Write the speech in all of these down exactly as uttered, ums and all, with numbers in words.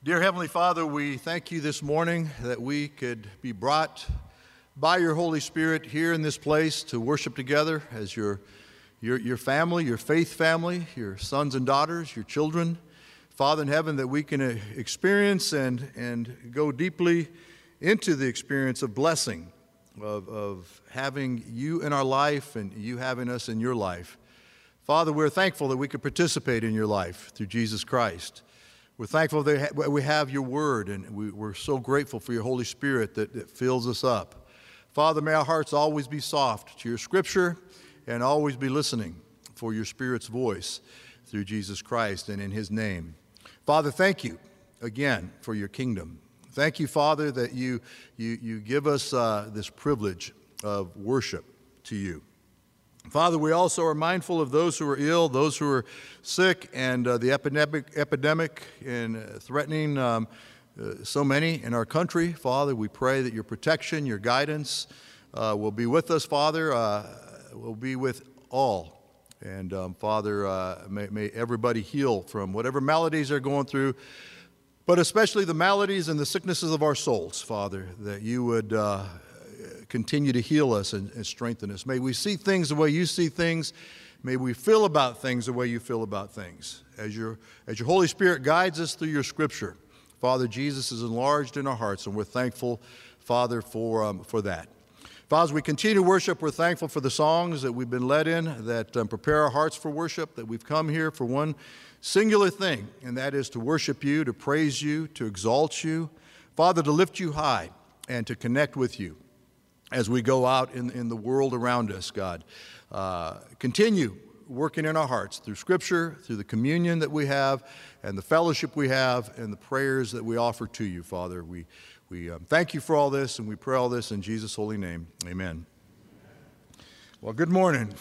Dear Heavenly Father, we thank you this morning that we could be brought by your Holy Spirit here in this place to worship together as your, your, your family, your faith family, your sons and daughters, your children. Father in heaven, that we can experience and, and go deeply into the experience of blessing, of, of having you in our life and you having us in your life. Father, we're thankful that we could participate in your life through Jesus Christ. We're thankful that we have your word, and we, we're so grateful for your Holy Spirit that, that fills us up. Father, may our hearts always be soft to your scripture and always be listening for your Spirit's voice through Jesus Christ and in his name. Father, thank you again for your kingdom. Thank you, Father, that you, you, you give us uh, this privilege of worship to you. Father, we also are mindful of those who are ill, those who are sick, and uh, the epidemic, epidemic and uh, threatening um, uh, so many in our country. Father, we pray that your protection, your guidance uh, will be with us, Father, uh, will be with all. And um, Father, uh, may, may everybody heal from whatever maladies they're going through, but especially the maladies and the sicknesses of our souls, Father, that you would uh, continue to heal us and, and strengthen us. May we see things the way you see things. May we feel about things the way you feel about things. As your, as your Holy Spirit guides us through your scripture, Father, Jesus is enlarged in our hearts, and we're thankful, Father, for, um, for that. Father, as we continue to worship, we're thankful for the songs that we've been led in that um, prepare our hearts for worship, that we've come here for one singular thing, and that is to worship you, to praise you, to exalt you. Father, to lift you high and to connect with you as we go out in, in the world around us, God. Uh, continue working in our hearts through Scripture, through the communion that we have, and the fellowship we have, and the prayers that we offer to you, Father. We, we um, thank you for all this, and we pray all this in Jesus' holy name. Amen. Well, good morning.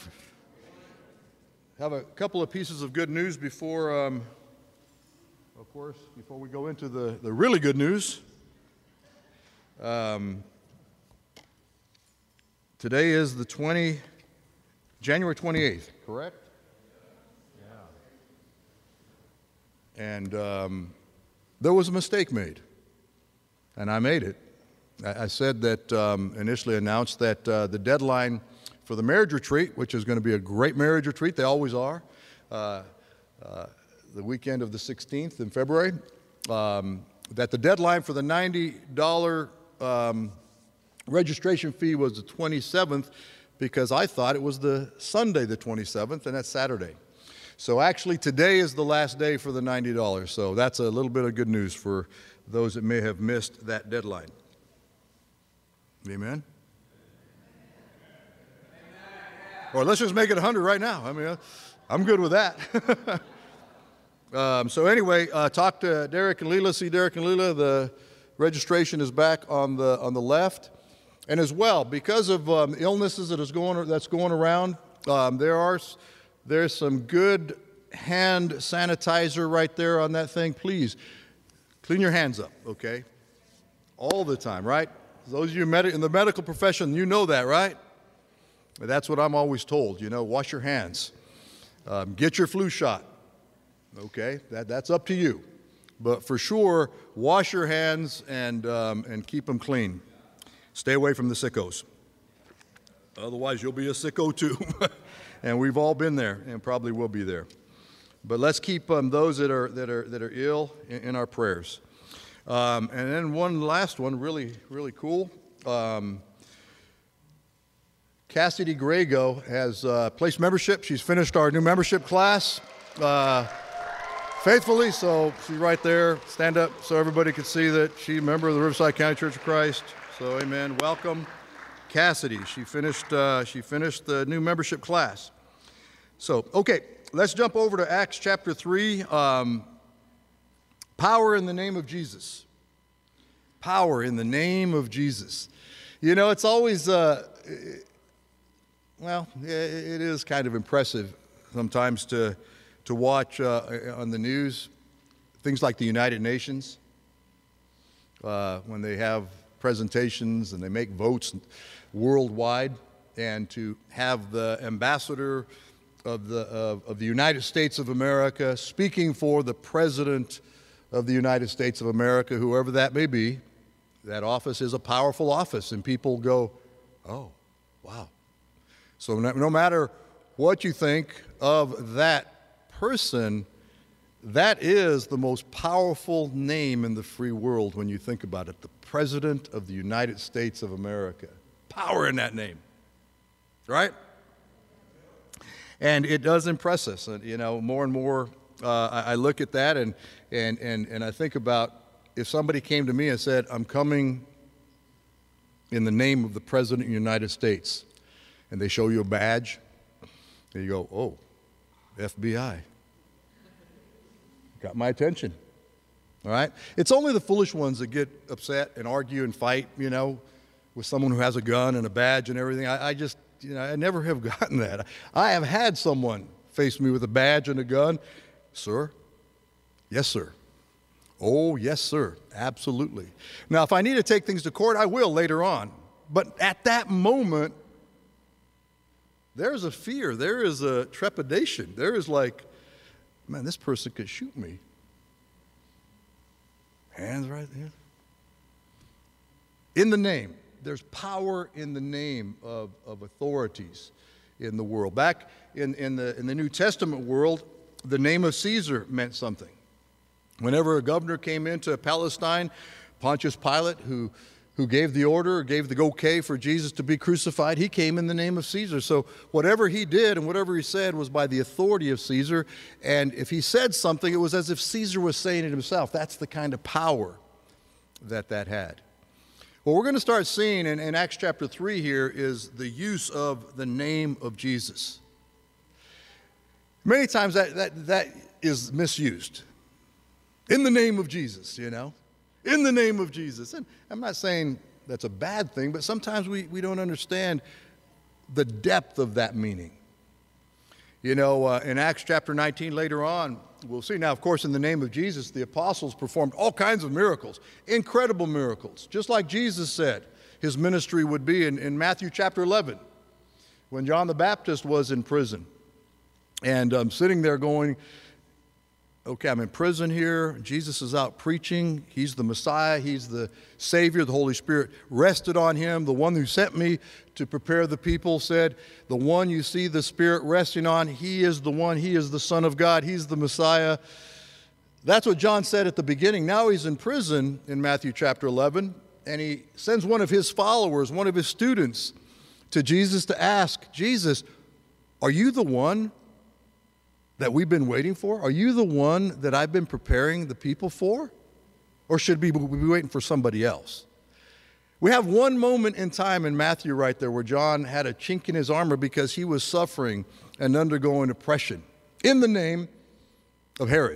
Have a couple of pieces of good news before, um, of course, before we go into the, the really good news. Um, Today is the twenty, January twenty-eighth, correct? Yeah. And um, there was a mistake made, and I made it. I, I said that, um, initially announced that uh, the deadline for the marriage retreat, which is going to be a great marriage retreat, they always are, uh, uh, the weekend of the sixteenth in February, um, that the deadline for the ninety dollars um, registration fee was the twenty-seventh, because I thought it was the Sunday the twenty-seventh, and that's Saturday. So actually today is the last day for the ninety dollars. So that's a little bit of good news for those that may have missed that deadline. Amen? Or let's just make it one hundred right now. I mean, I'm good with that. um, so anyway, uh, talk to Derek and Leela. See Derek and Leela. The registration is back on the on the left. And as well, because of um, illnesses that is going that's going around, um, there are there's some good hand sanitizer right there on that thing. Please clean your hands up, okay? All the time, right? Those of you med- in the medical profession, you know that, right? That's what I'm always told. You know, wash your hands, um, get your flu shot. Okay, that that's up to you, but for sure, wash your hands and um, and keep them clean. Stay away from the sickos. Otherwise, you'll be a sicko too. And we've all been there and probably will be there. But let's keep um, those that are, that are, that are ill in, in our prayers. Um, and then one last one, really, really cool. Um, Cassidy Grego has uh, placed membership. She's finished our new membership class uh, faithfully. So she's right there. Stand up so everybody can see that she's a member of the Riverside County Church of Christ. So, amen. Welcome, Cassidy. She finished. Uh, she finished the new membership class. So, okay, let's jump over to Acts chapter three. Um, power in the name of Jesus. Power in the name of Jesus. You know, it's always. Uh, well, it is kind of impressive sometimes to to watch uh, on the news things like the United Nations uh, when they have presentations and they make votes worldwide, and to have the ambassador of the of, of the United States of America speaking for the president of the United States of America, whoever that may be, that office is a powerful office, and people go, oh, wow. So no, no matter what you think of that person, that is the most powerful name in the free world when you think about it, the President of the United States of America. Power in that name, right? And it does impress us, and you know, more and more uh, I, I look at that and, and, and, and I think about if somebody came to me and said, I'm coming in the name of the President of the United States, and they show you a badge, and you go, oh, F B I. Got my attention, all right? It's only the foolish ones that get upset and argue and fight, you know, with someone who has a gun and a badge and everything. I, I just, you know, I never have gotten that. I have had someone face me with a badge and a gun. Sir? Yes, sir. Oh, yes, sir. Absolutely. Now, if I need to take things to court, I will later on. But at that moment, there's a fear. There is a trepidation. There is like, man, this person could shoot me. Hands right there. In the name. There's power in the name of, of authorities in the world. Back in, in, the, in the New Testament world, the name of Caesar meant something. Whenever a governor came into Palestine, Pontius Pilate, who, who gave the order, gave the okay for Jesus to be crucified, he came in the name of Caesar. So whatever he did and whatever he said was by the authority of Caesar. And if he said something, it was as if Caesar was saying it himself. That's the kind of power that that had. What we're going to start seeing in, in Acts chapter three here is the use of the name of Jesus. Many times that, that, that is misused. In the name of Jesus, you know. In the name of Jesus. And I'm not saying that's a bad thing, but sometimes we, we don't understand the depth of that meaning. You know, uh, in Acts chapter nineteen later on, we'll see. Now, of course, in the name of Jesus, the apostles performed all kinds of miracles, incredible miracles, just like Jesus said his ministry would be in, in Matthew chapter eleven, when John the Baptist was in prison. And um, sitting there going, okay, I'm in prison here. Jesus is out preaching. He's the Messiah. He's the Savior. The Holy Spirit rested on him. The one who sent me to prepare the people said, the one you see the Spirit resting on, he is the one. He is the Son of God. He's the Messiah. That's what John said at the beginning. Now he's in prison in Matthew chapter eleven, and he sends one of his followers, one of his students, to Jesus to ask, Jesus, are you the one that we've been waiting for? Are you the one that I've been preparing the people for? Or should we be waiting for somebody else? We have one moment in time in Matthew right there where John had a chink in his armor because he was suffering and undergoing oppression in the name of Herod,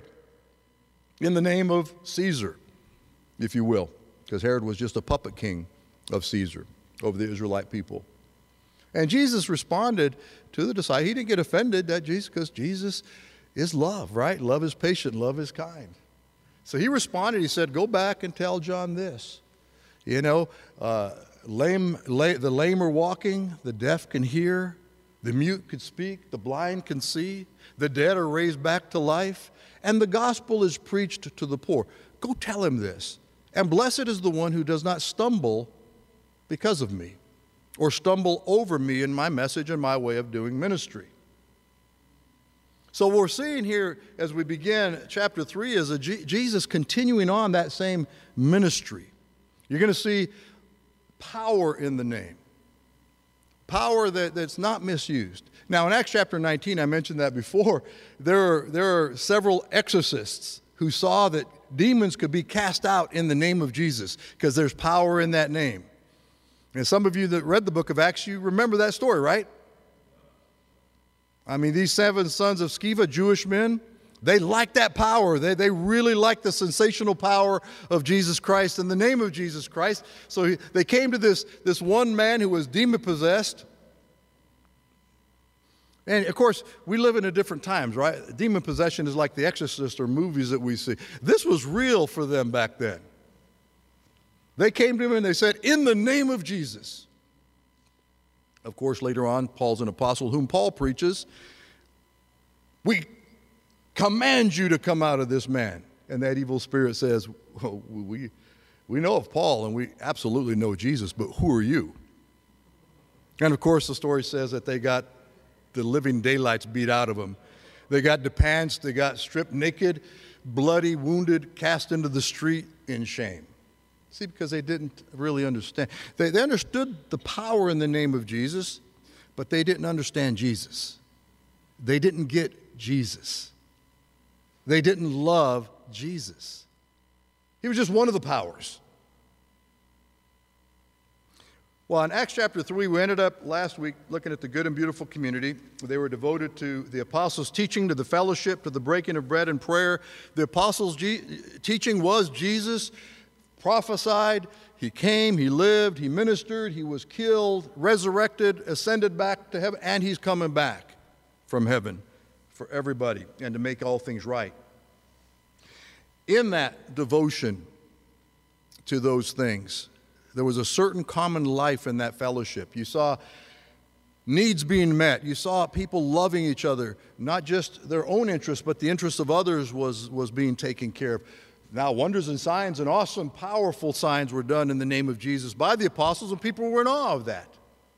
in the name of Caesar, if you will, because Herod was just a puppet king of Caesar over the Israelite people. And Jesus responded to the disciples. He didn't get offended that Jesus, because Jesus is love, right? Love is patient, love is kind. So he responded, he said, go back and tell John this. You know, uh, lame, lame, the lame are walking, the deaf can hear, the mute can speak, the blind can see, the dead are raised back to life, and the gospel is preached to the poor. Go tell him this. And blessed is the one who does not stumble because of me, or stumble over me in my message and my way of doing ministry. So what we're seeing here as we begin chapter three is a G- Jesus continuing on that same ministry. You're going to see power in the name. Power that, that's not misused. Now in Acts chapter nineteen, I mentioned that before, there are, there are several exorcists who saw that demons could be cast out in the name of Jesus because there's power in that name. And some of you that read the book of Acts, you remember that story, right? I mean, these seven sons of Sceva, Jewish men, they liked that power. They, they really liked the sensational power of Jesus Christ in the name of Jesus Christ. So he, they came to this, this one man who was demon-possessed. And, of course, we live in a different times, right? Demon possession is like The Exorcist or movies that we see. This was real for them back then. They came to him and they said, in the name of Jesus. Of course, later on, Paul's an apostle whom Paul preaches. We command you to come out of this man. And that evil spirit says, well, we, we know of Paul and we absolutely know Jesus, but who are you? And of course, the story says that they got the living daylights beat out of them. They got depanced, they got stripped naked, bloody, wounded, cast into the street in shame. See, because they didn't really understand. They, they understood the power in the name of Jesus, but they didn't understand Jesus. They didn't get Jesus. They didn't love Jesus. He was just one of the powers. Well, in Acts chapter three, we ended up last week looking at the good and beautiful community. They were devoted to the apostles' teaching, to the fellowship, to the breaking of bread and prayer. The apostles' G- teaching was Jesus prophesied, he came, he lived, he ministered, he was killed, resurrected, ascended back to heaven, and he's coming back from heaven for everybody and to make all things right. In that devotion to those things, there was a certain common life in that fellowship. You saw needs being met. You saw people loving each other, not just their own interests, but the interests of others was, was being taken care of. Now, wonders and signs and awesome, powerful signs were done in the name of Jesus by the apostles, and people were in awe of that.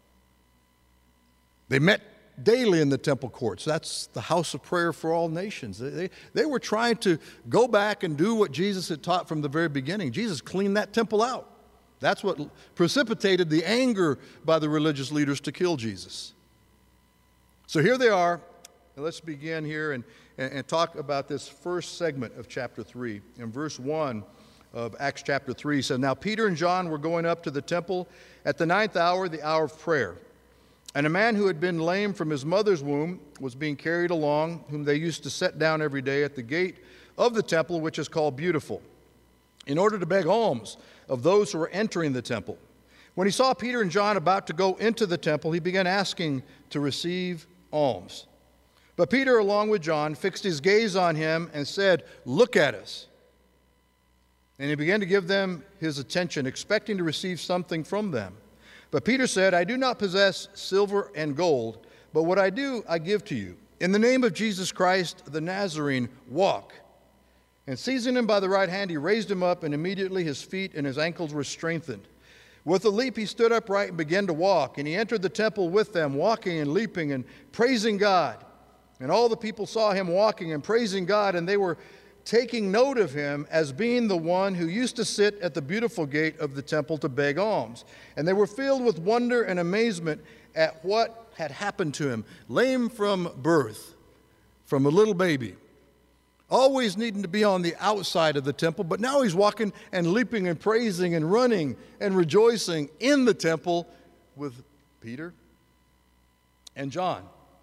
They met daily in the temple courts. That's the house of prayer for all nations. They, they, they were trying to go back and do what Jesus had taught from the very beginning. Jesus cleaned that temple out. That's what precipitated the anger by the religious leaders to kill Jesus. So here they are. And let's begin here and, and, and talk about this first segment of chapter three. In verse one of Acts chapter three, it says, "Now Peter and John were going up to the temple at the ninth hour, the hour of prayer. And a man who had been lame from his mother's womb was being carried along, whom they used to set down every day at the gate of the temple, which is called Beautiful, in order to beg alms of those who were entering the temple. When he saw Peter and John about to go into the temple, he began asking to receive alms. But Peter, along with John, fixed his gaze on him and said, 'Look at us.' And he began to give them his attention, expecting to receive something from them. But Peter said, 'I do not possess silver and gold, but what I do I give to you. In the name of Jesus Christ, the Nazarene, walk.' And seizing him by the right hand, he raised him up, and immediately his feet and his ankles were strengthened. With a leap he stood upright and began to walk, and he entered the temple with them, walking and leaping and praising God. And all the people saw him walking and praising God, and they were taking note of him as being the one who used to sit at the Beautiful gate of the temple to beg alms. And they were filled with wonder and amazement at what had happened to him. Lame from birth, from a little baby, always needing to be on the outside of the temple, but now he's walking and leaping and praising and running and rejoicing in the temple with Peter and John.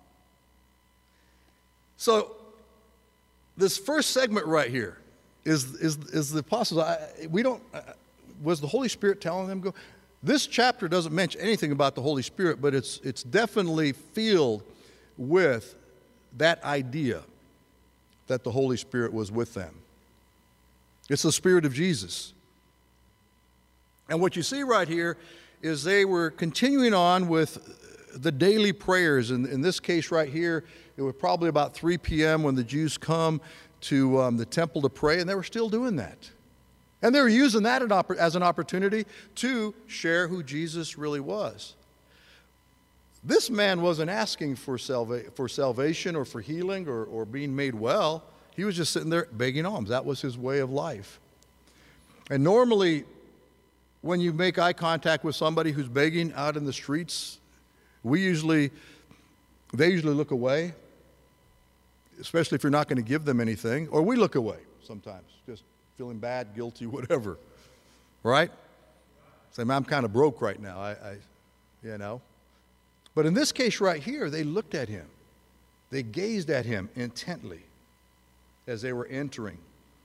So this first segment right here is, is, is the apostles. I, we don't, uh, was the Holy Spirit telling them to go? This chapter doesn't mention anything about the Holy Spirit, but it's, it's definitely filled with that idea that the Holy Spirit was with them. It's the Spirit of Jesus. And what you see right here is they were continuing on with the daily prayers. And in this case right here, it was probably about three p.m. when the Jews come to um, the temple to pray, and they were still doing that. And they were using that as an opportunity to share who Jesus really was. This man wasn't asking for, salva- for salvation or for healing or, or being made well. He was just sitting there begging alms. That was his way of life. And normally, when you make eye contact with somebody who's begging out in the streets, we usually, they usually look away, especially if you're not going to give them anything, or we look away sometimes, just feeling bad, guilty, whatever, right? Say, I'm kind of broke right now, I, I you know. But in this case right here, they looked at him. They gazed at him intently as they were entering.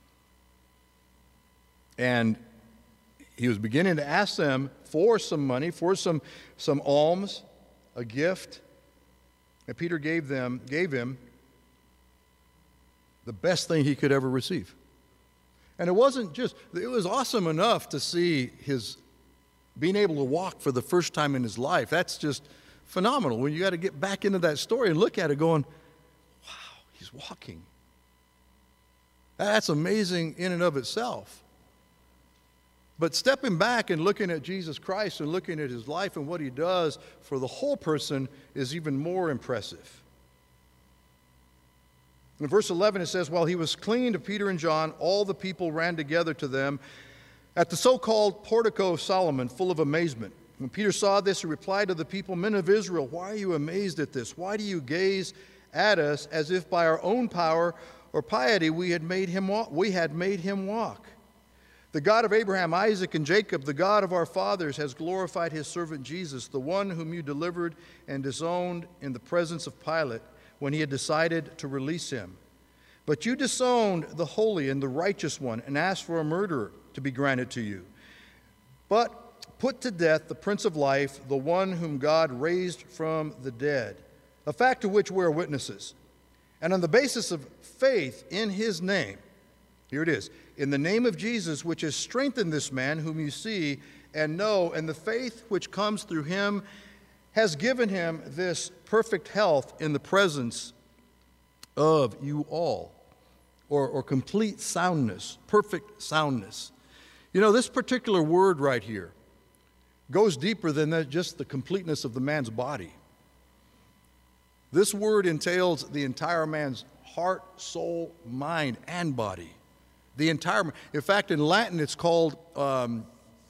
And he was beginning to ask them for some money, for some, some alms, a gift. And Peter gave them, gave him the best thing he could ever receive. And it wasn't just, it was awesome enough to see his being able to walk for the first time in his life. That's just phenomenal. When you got to get back into that story and look at it going, wow, he's walking. That's amazing in and of itself. But stepping back and looking at Jesus Christ and looking at his life and what he does for the whole person is even more impressive. In verse eleven it says, while he was clinging to Peter and John, all the people ran together to them at the so-called portico of Solomon, full of amazement. When Peter saw this, he replied to the people, men of Israel, why are you amazed at this? Why do you gaze at us as if by our own power or piety we had made him walk? We had made him walk. The God of Abraham, Isaac, and Jacob, the God of our fathers, has glorified his servant Jesus, the one whom you delivered and disowned in the presence of Pilate when he had decided to release him. But you disowned the holy and the righteous one and asked for a murderer to be granted to you. But put to death the Prince of Life, the one whom God raised from the dead, a fact to which we are witnesses. And on the basis of faith in his name, here it is, in the name of Jesus, which has strengthened this man whom you see and know, and the faith which comes through him has given him this perfect health in the presence of you all, or, or complete soundness, perfect soundness. You know, this particular word right here goes deeper than that, just the completeness of the man's body. This word entails the entire man's heart, soul, mind, and body. The entire, in fact, in Latin, it's called um,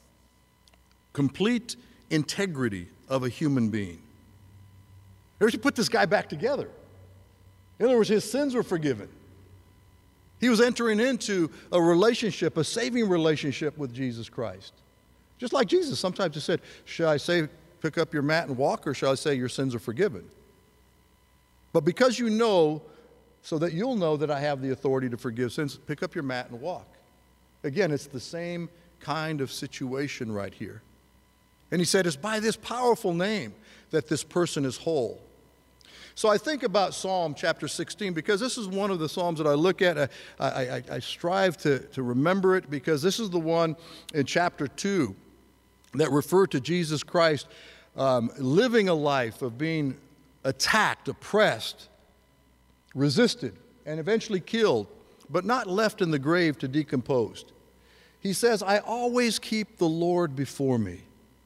complete integrity of a human being. There's to put this guy back together. In other words, his sins were forgiven. He was entering into a relationship, a saving relationship with Jesus Christ. Just like Jesus, sometimes he said, shall I say, pick up your mat and walk, or shall I say your sins are forgiven? But because you know, so that you'll know that I have the authority to forgive sins, pick up your mat and walk. Again, it's the same kind of situation right here. And he said, it's by this powerful name that this person is whole. So I think about Psalm chapter sixteen, because this is one of the Psalms that I look at. I, I, I strive to, to remember it, because this is the one in chapter two that referred to Jesus Christ um, living a life of being attacked, oppressed, resisted, and eventually killed, but not left in the grave to decompose. He says, I always keep the Lord before me.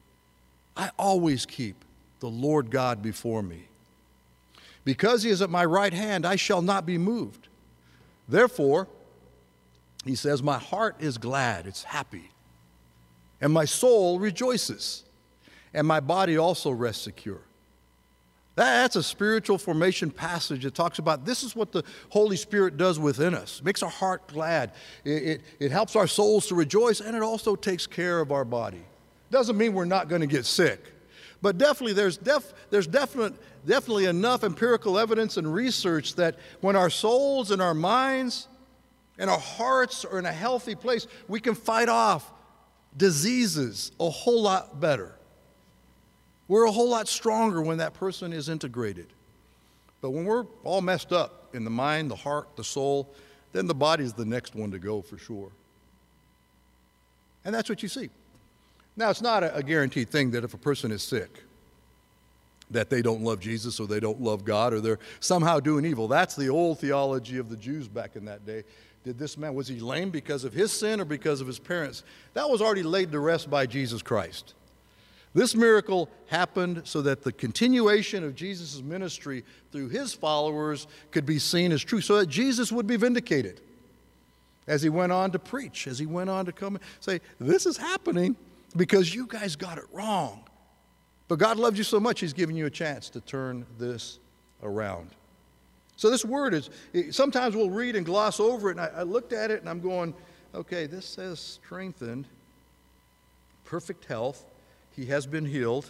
I always keep the Lord God before me. Because he is at my right hand, I shall not be moved. Therefore, he says, my heart is glad, it's happy, and my soul rejoices, and my body also rests secure. That's a spiritual formation passage that talks about this is what the Holy Spirit does within us. It makes our heart glad. It, it, it helps our souls to rejoice, and it also takes care of our body. Doesn't mean we're not going to get sick. But definitely there's, def, there's definite, definitely enough empirical evidence and research that when our souls and our minds and our hearts are in a healthy place, we can fight off diseases a whole lot better. We're a whole lot stronger when that person is integrated. But when we're all messed up in the mind, the heart, the soul, then the body's the next one to go for sure. And that's what you see. Now, it's not a guaranteed thing that if a person is sick, that they don't love Jesus or they don't love God or they're somehow doing evil. That's the old theology of the Jews back in that day. Did this man, was he lame because of his sin or because of his parents? That was already laid to rest by Jesus Christ. This miracle happened so that the continuation of Jesus' ministry through his followers could be seen as true, so that Jesus would be vindicated as he went on to preach, as he went on to come and say, this is happening because you guys got it wrong. But God loves you so much, he's giving you a chance to turn this around. So this word is, sometimes we'll read and gloss over it, and I, I looked at it and I'm going, okay, this says strengthened, perfect health, he has been healed,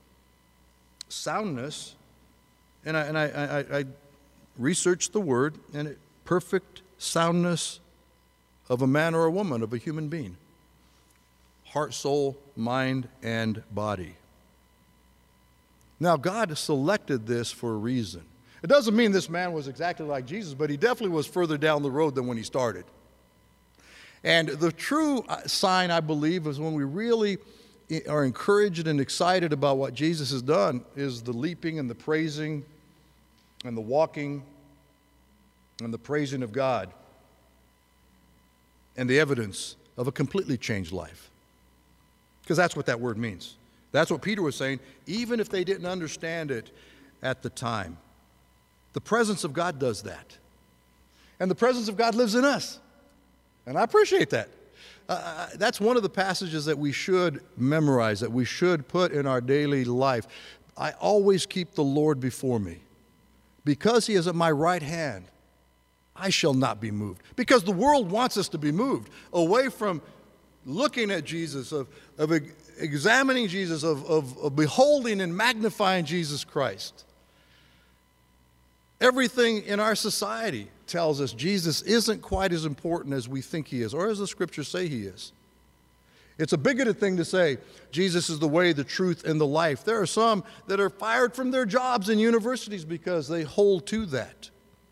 soundness, and I, and I, I, I researched the word, and it, perfect soundness of a man or a woman, of a human being. Heart, soul, mind, and body. Now, God selected this for a reason. It doesn't mean this man was exactly like Jesus, but he definitely was further down the road than when he started. And the true sign, I believe, is when we really are encouraged and excited about what Jesus has done, is the leaping and the praising and the walking and the praising of God. and the evidence of a completely changed life. Because that's what that word means. That's what Peter was saying, even if they didn't understand it at the time. The presence of God does that. And the presence of God lives in us. And I appreciate that. Uh, that's one of the passages that we should memorize, that we should put in our daily life. I always keep the Lord before me. Because he is at my right hand, I shall not be moved. Because the world wants us to be moved away from looking at Jesus, of, of examining Jesus, of, of, of beholding and magnifying Jesus Christ. Everything in our society tells us Jesus isn't quite as important as we think he is, or as the scriptures say he is. It's a bigoted thing to say Jesus is the way, the truth, and the life. There are some that are fired from their jobs in universities because they hold to that.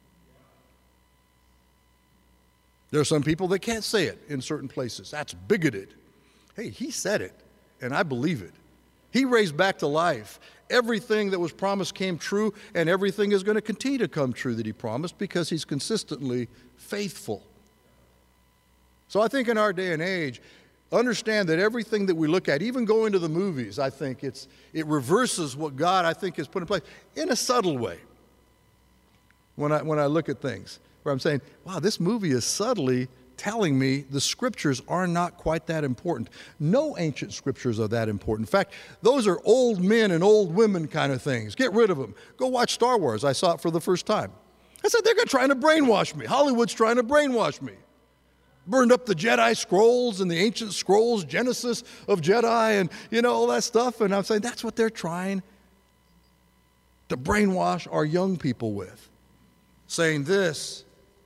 There are some people that can't say it in certain places. That's bigoted. Hey, he said it, and I believe it. He raised back to life. Everything that was promised came true, and everything is going to continue to come true that he promised because he's consistently faithful. So I think in our day and age, understand that everything that we look at, even going to the movies, I think it's it reverses what God, I think, has put in place in a subtle way. When I, when I look at things, where I'm saying, wow, this movie is subtly telling me the scriptures are not quite that important. No ancient scriptures are that important. In fact, those are old men and old women kind of things. Get rid of them. Go watch Star Wars. I saw it for the first time. I said, they're trying to brainwash me. Hollywood's trying to brainwash me. Burned up the Jedi scrolls and the ancient scrolls, Genesis of Jedi, and, you know, all that stuff. And I'm saying that's what they're trying to brainwash our young people with. Saying this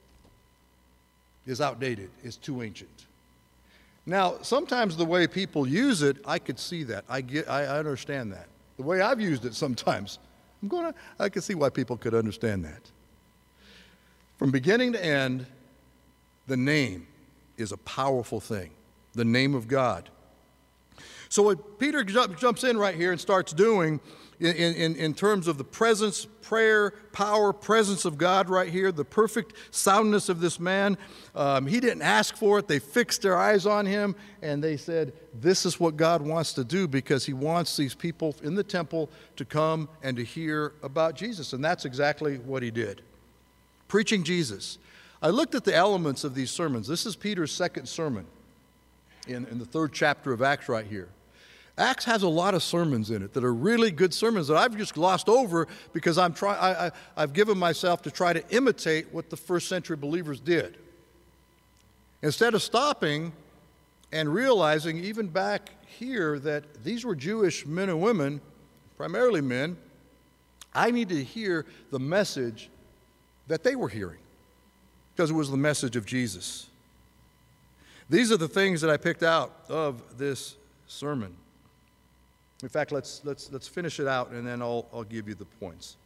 is outdated, is too ancient. Now, sometimes the way people use it, I could see that. I get, I understand that. The way I've used it sometimes, I'm going to, I can see why people could understand that. From beginning to end, the name is a powerful thing. The name of God. So what Peter jumps in right here and starts doing in, in, in terms of the presence, prayer, power, presence of God right here, the perfect soundness of this man, um, he didn't ask for it. They fixed their eyes on him and they said, this is what God wants to do because he wants these people in the temple to come and to hear about Jesus. And that's exactly what he did. Preaching Jesus. I looked at the elements of these sermons. This is Peter's second sermon in, in the third chapter of Acts right here. Acts has a lot of sermons in it that are really good sermons that I've just glossed over because I'm try, I, I, I've given myself to try to imitate what the first century believers did. Instead of stopping and realizing even back here that these were Jewish men and women, primarily men, I need to hear the message that they were hearing because it was the message of Jesus. These are the things that I picked out of this sermon. In fact, let's, let's, let's finish it out, and then I'll, I'll give you the points.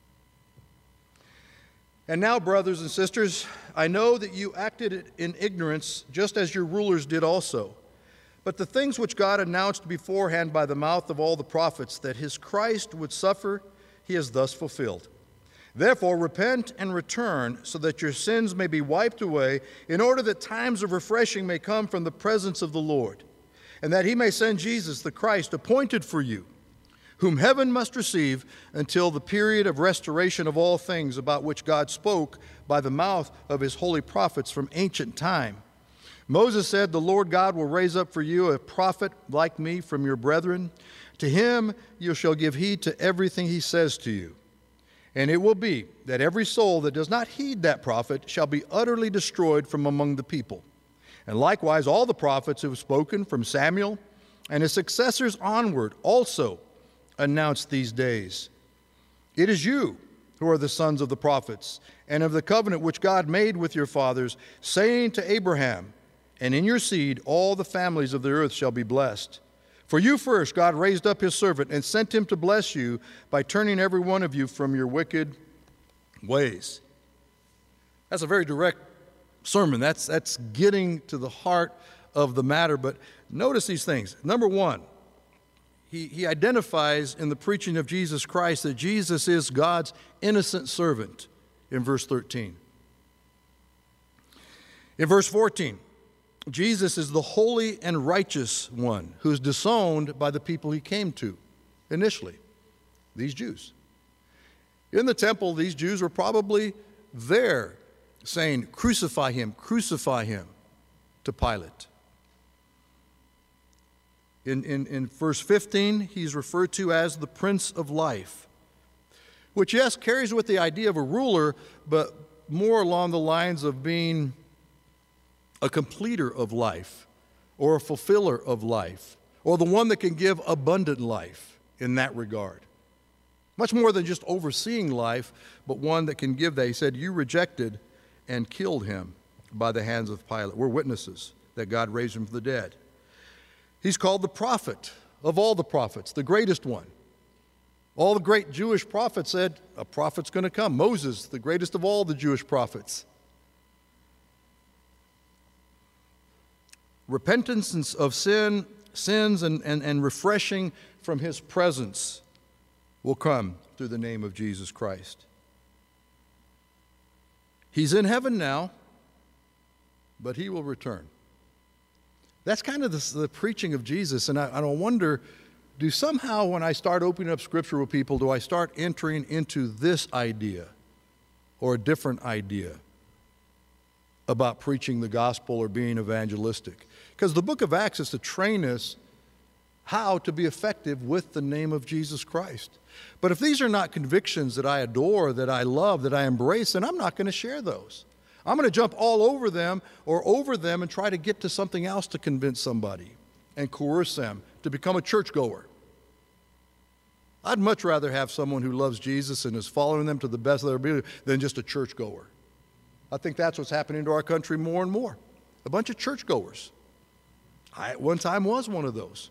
And now, brothers and sisters, I know that you acted in ignorance, just as your rulers did also. But the things which God announced beforehand by the mouth of all the prophets, that his Christ would suffer, he has thus fulfilled. Therefore, repent and return, so that your sins may be wiped away, in order that times of refreshing may come from the presence of the Lord, and that he may send Jesus, the Christ, appointed for you, whom heaven must receive until the period of restoration of all things about which God spoke by the mouth of his holy prophets from ancient time. Moses said, the Lord God will raise up for you a prophet like me from your brethren. To him you shall give heed to everything he says to you. And it will be that every soul that does not heed that prophet shall be utterly destroyed from among the people. And likewise, all the prophets who have spoken from Samuel and his successors onward also announced these days. It is you who are the sons of the prophets and of the covenant which God made with your fathers, saying to Abraham, and in your seed all the families of the earth shall be blessed. For you first God raised up his servant and sent him to bless you by turning every one of you from your wicked ways. That's a very direct sermon. That's, that's getting to the heart of the matter. But notice these things. Number one, he, he identifies in the preaching of Jesus Christ that Jesus is God's innocent servant in verse thirteen. In verse fourteen, Jesus is the holy and righteous one who's disowned by the people he came to initially, these Jews. In the temple, these Jews were probably there saying, "Crucify him, crucify him," to Pilate. In, in, in verse fifteen, he's referred to as the Prince of Life, which, yes, carries with the idea of a ruler, but more along the lines of being a completer of life, or a fulfiller of life, or the one that can give abundant life in that regard. Much more than just overseeing life, but one that can give that. He said, "You rejected and killed him by the hands of Pilate." We're witnesses that God raised him from the dead. He's called the prophet of all the prophets, the greatest one. All the great Jewish prophets said, a prophet's going to come. Moses, the greatest of all the Jewish prophets. Repentance of sin, sins and, and, and refreshing from his presence will come through the name of Jesus Christ. He's in heaven now, but he will return. That's kind of the, the preaching of Jesus, and I, I wonder, do somehow when I start opening up Scripture with people, do I start entering into this idea or a different idea about preaching the gospel or being evangelistic? Because the book of Acts is to train us how to be effective with the name of Jesus Christ. But if these are not convictions that I adore, that I love, that I embrace, then I'm not going to share those. I'm going to jump all over them or over them and try to get to something else to convince somebody and coerce them to become a churchgoer. I'd much rather have someone who loves Jesus and is following them to the best of their ability than just a churchgoer. I think that's what's happening to our country more and more. A bunch of churchgoers. I at one time was one of those.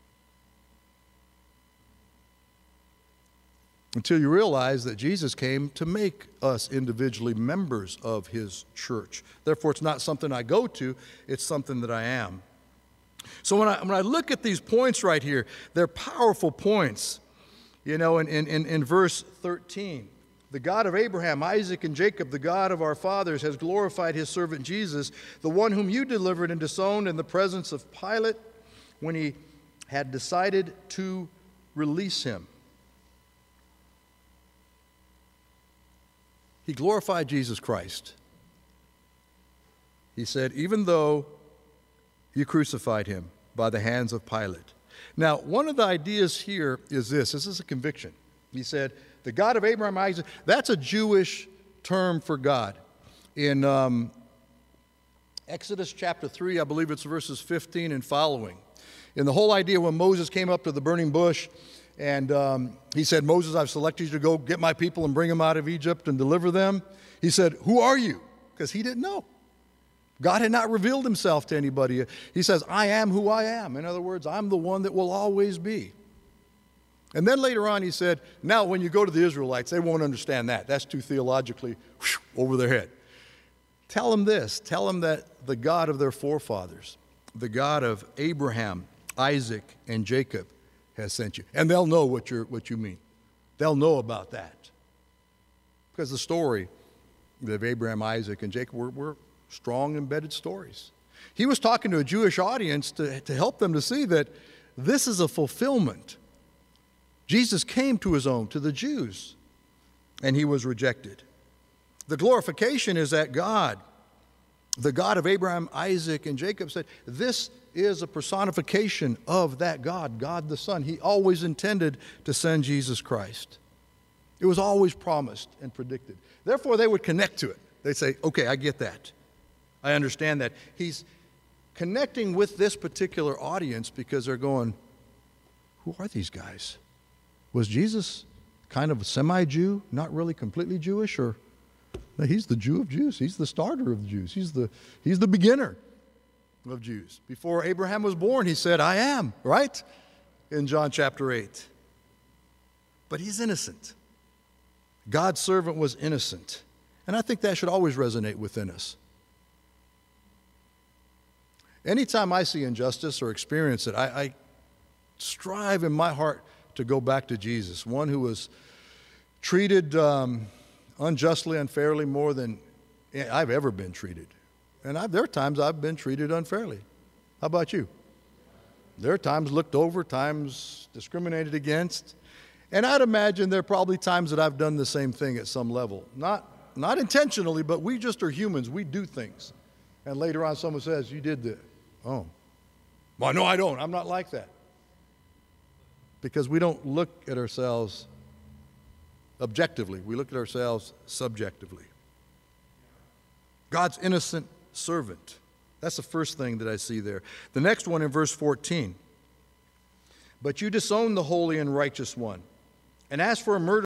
Until you realize that Jesus came to make us individually members of his church. Therefore, it's not something I go to, it's something that I am. So when I, when I look at these points right here, they're powerful points. You know, in, in, in verse thirteen, the God of Abraham, Isaac, and Jacob, the God of our fathers, has glorified his servant Jesus, the one whom you delivered and disowned in the presence of Pilate when he had decided to release him. He glorified Jesus Christ. He said, even though you crucified him by the hands of Pilate. Now, one of the ideas here is this. This is a conviction. He said, the God of Abraham, Isaac, that's a Jewish term for God. In um, Exodus chapter three, I believe it's verses fifteen and following. In the whole idea when Moses came up to the burning bush, and um, he said, Moses, I've selected you to go get my people and bring them out of Egypt and deliver them. He said, who are you? Because he didn't know. God had not revealed himself to anybody. He says, I am who I am. In other words, I'm the one that will always be. And then later on he said, now when you go to the Israelites, they won't understand that. That's too theologically whoosh, over their head. Tell them this. Tell them that the God of their forefathers, the God of Abraham, Isaac, and Jacob has sent you. And they'll know what, you're, what you mean. They'll know about that. Because the story of Abraham, Isaac, and Jacob were, were strong, embedded stories. He was talking to a Jewish audience to, to help them to see that this is a fulfillment. Jesus came to his own, to the Jews, and he was rejected. The glorification is that God, the God of Abraham, Isaac, and Jacob, said, this is a personification of that God, God the Son. He always intended to send Jesus Christ. It was always promised and predicted. Therefore, they would connect to it. They'd say, okay, I get that. I understand that. He's connecting with this particular audience because they're going, who are these guys? Was Jesus kind of a semi-Jew, not really completely Jewish? Or no, he's the Jew of Jews. He's the starter of the Jews. He's the, he's the beginner of Jews. Before Abraham was born, he said, I am, right? In John chapter eight. But he's innocent. God's servant was innocent. And I think that should always resonate within us. Anytime I see injustice or experience it, I, I strive in my heart to go back to Jesus, one who was treated um, unjustly, unfairly, more than I've ever been treated. And I, there are times I've been treated unfairly. How about you? There are times looked over, times discriminated against. And I'd imagine there are probably times that I've done the same thing at some level. Not, not intentionally, but we just are humans. We do things. And later on someone says, you did this. Oh. Well, no, I don't. I'm not like that. Because we don't look at ourselves objectively. We look at ourselves subjectively. God's innocent servant. That's the first thing that I see there. The next one in verse fourteen. But you disown the holy and righteous one, and as for a murderer,